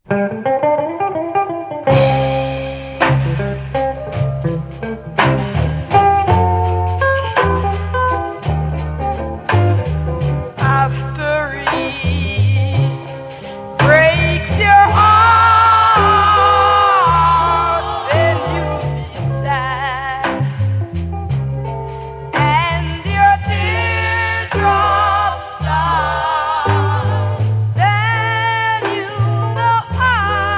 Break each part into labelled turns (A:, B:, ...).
A: After he breaks your heart, then you'll be sad, and your teardrops start. Then you know how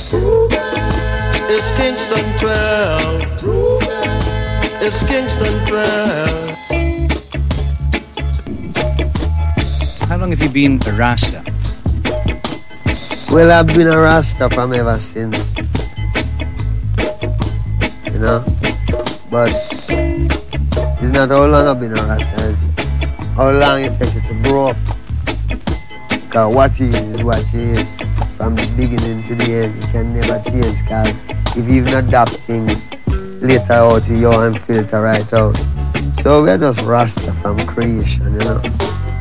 B: It's Kingston 12. It's Kingston 12.
C: How long have you been a Rasta?
D: Well, I've been a Rasta from ever since. You know? But it's not how long I've been a Rasta, it's how long it takes you to grow up. Because what he is what he is. From the beginning to the end, you can never change. Because if you even adapt things later out, you and filter right out. So we're just Rasta from creation, you know?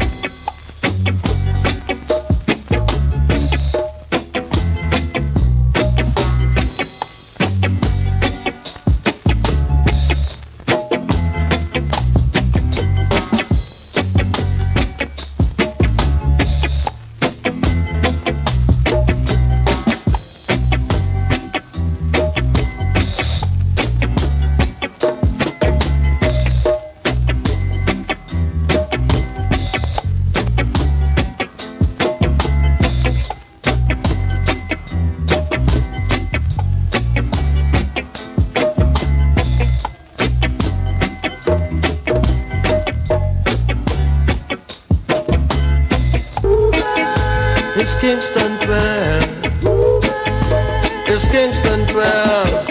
B: It's Kingston 12. It's Kingston 12.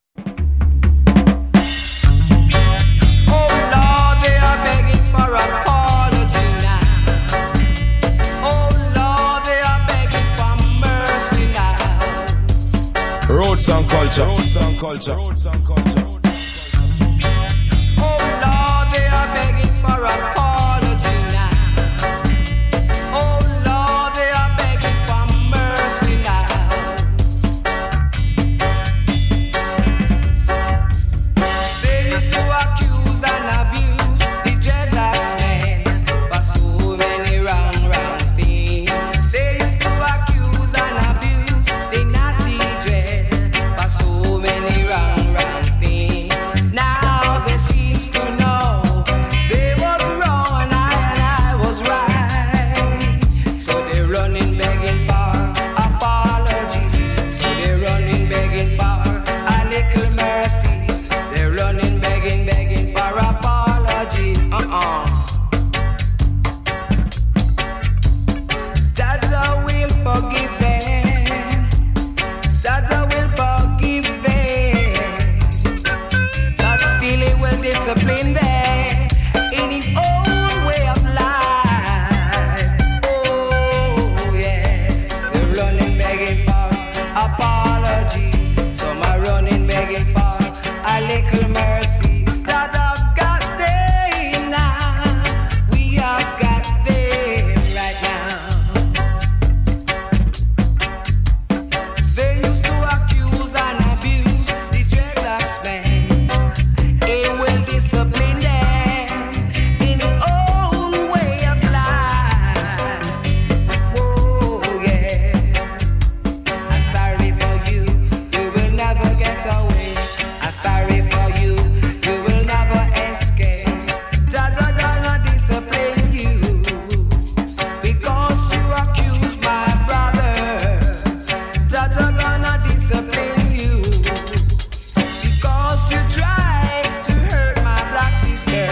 A: Oh Lord, they are begging for a
E: culture. Roots and culture. Roots and culture.
A: Oh Lord, they are begging for apology now. Oh Lord, they are begging for mercy now. They used to accuse and abuse the dreadlocks men for so many wrong things. They used to accuse and abuse the naughty dread for so many wrong things. Now they seems to know they was wrong and I was right. So they're running begging for apology. So they're running begging for a little mercy. They're running begging for apology. Dada will forgive them. Dada will forgive them. But still he will discipline them in his own way of life. Oh yeah, they're running begging for apology. Some are running begging for a little mercy. That I've got them now. We have got them right now. They used to accuse and abuse the dreadlocks man. He will discipline them in his own way of life. Oh yeah, I'm sorry for you, you will never get away. I'm sorry for you, you will never escape. Dada gonna discipline you because you accused my brother. Dada gonna discipline you because you tried to hurt my black sister.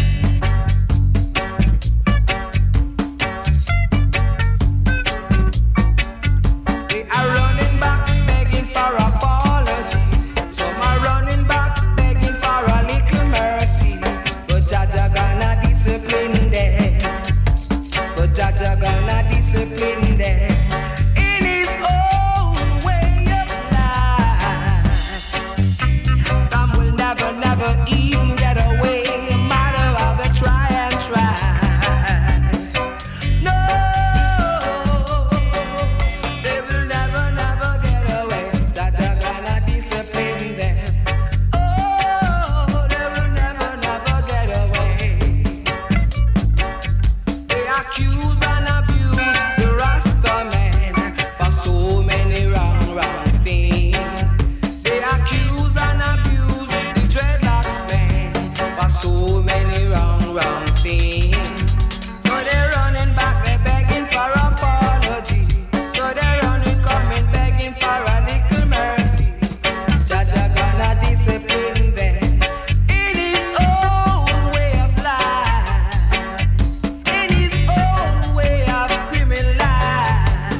A: They are running back begging for apology. Some are running back begging for a little mercy. But Dada gonna discipline them. But Dada gonna discipline them in his own way of life. Some will never even get away, no matter how they try and try. No, they will never get away. Dada gonna discipline them. Oh, they will never get away. They accuse and abuse the Rasta man for so many wrong things. They accuse and abuse the dreadlocks man for so many wrong things. So they're running back, they're begging for apology. So they're running, coming, begging for a little mercy. Dada gonna discipline them in his own way of life, in his own way of criminal life.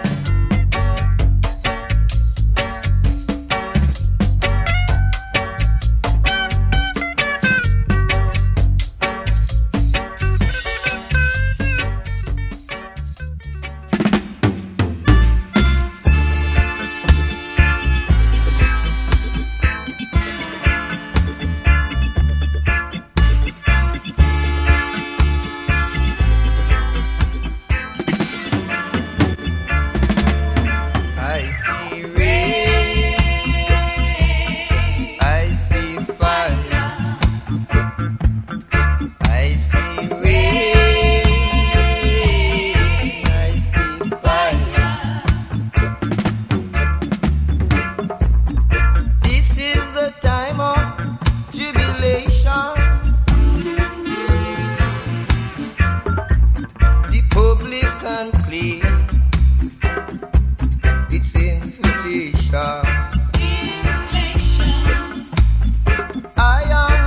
B: I see rain, I see fire. I see rain, I see fire. This is the time of jubilation. The public can clear its inflation. Iron,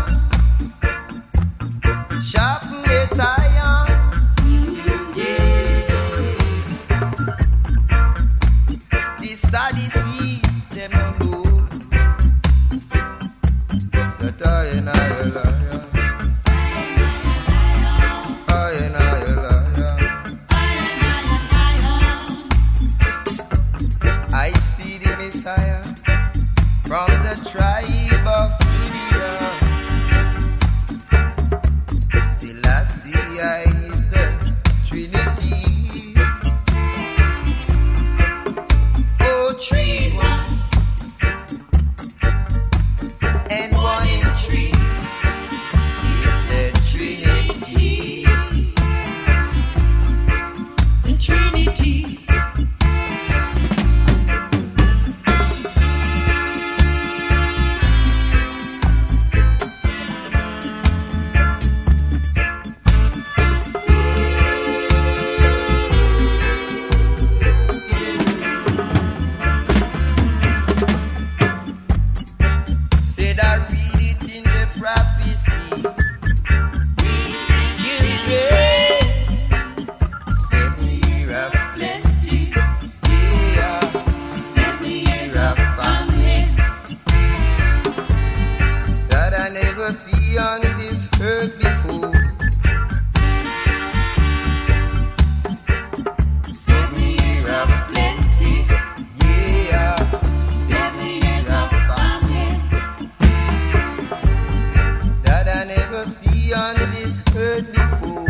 B: sharpen it iron. The Sadducees, them no know that I and I a liar. I and I a liar. is the Trinity. Oh, 3 1 and 1 in 3 is the Trinity.
A: The Trinity.
B: Said I read it in the prophecy. Children, 7 years of plenty. Yeah, 7 years of family. That I never see on this earth before. 7 years of plenty. Yeah, 7 years of family. That I never see on this earth before.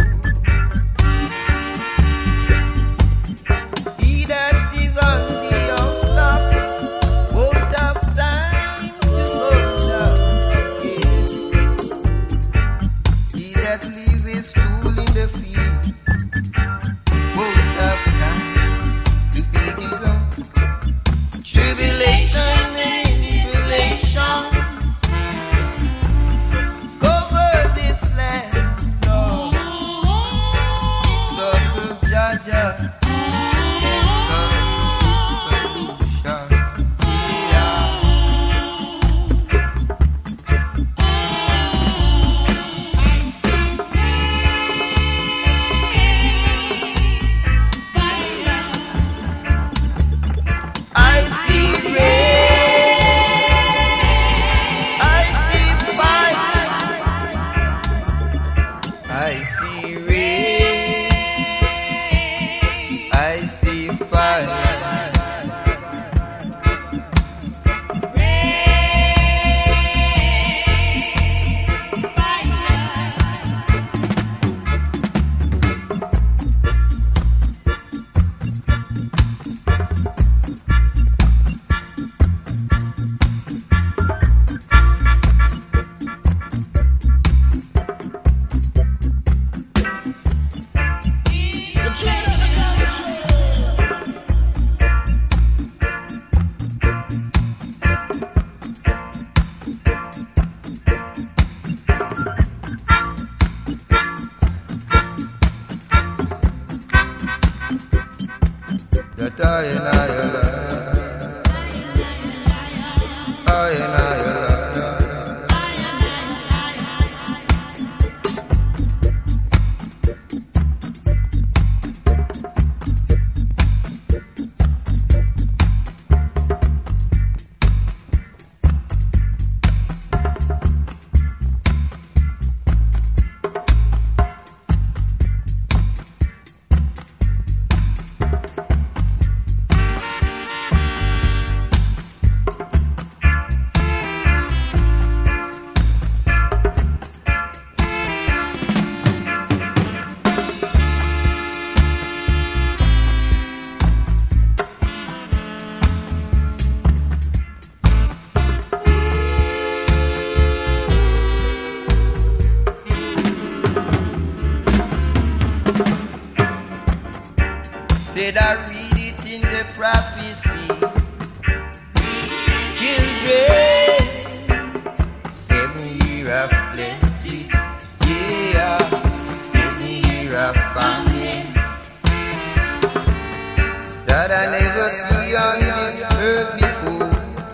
B: He that is on the housetop won't have time to go down. He that leaves his stool in the field won't have time to pick it up. Tribulation and inflation cover this land, Lord. It's Uncle Jaja and some solution. Yeah. I see rain, I see fire. I see rain, I see fire. That I and I said I read it in the prophecy. Children, 7 years of plenty. Yeah, 7 years of family. That I never see on this earth before.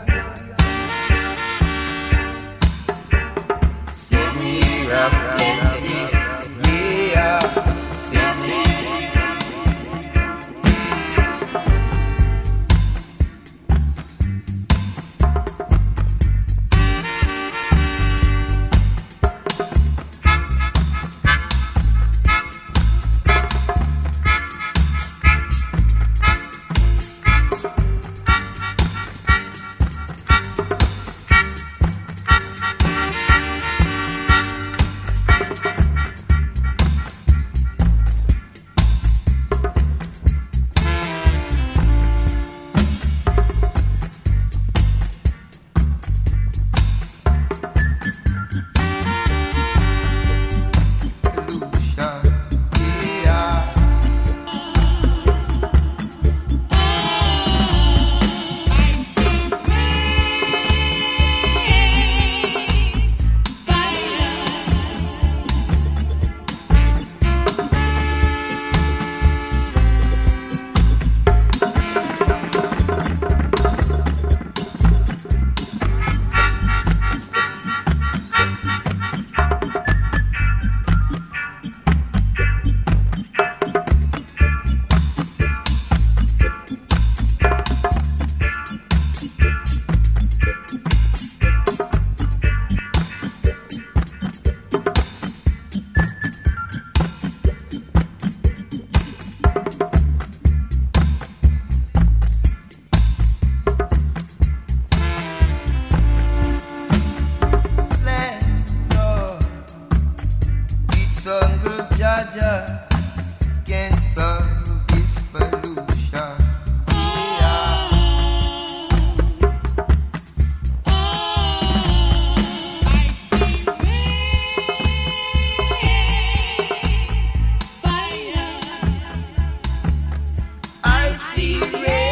B: 7 years of plenty. Yeah, 7 years. can solve this pollution. Yeah.
A: I see rain, fire. I see rain.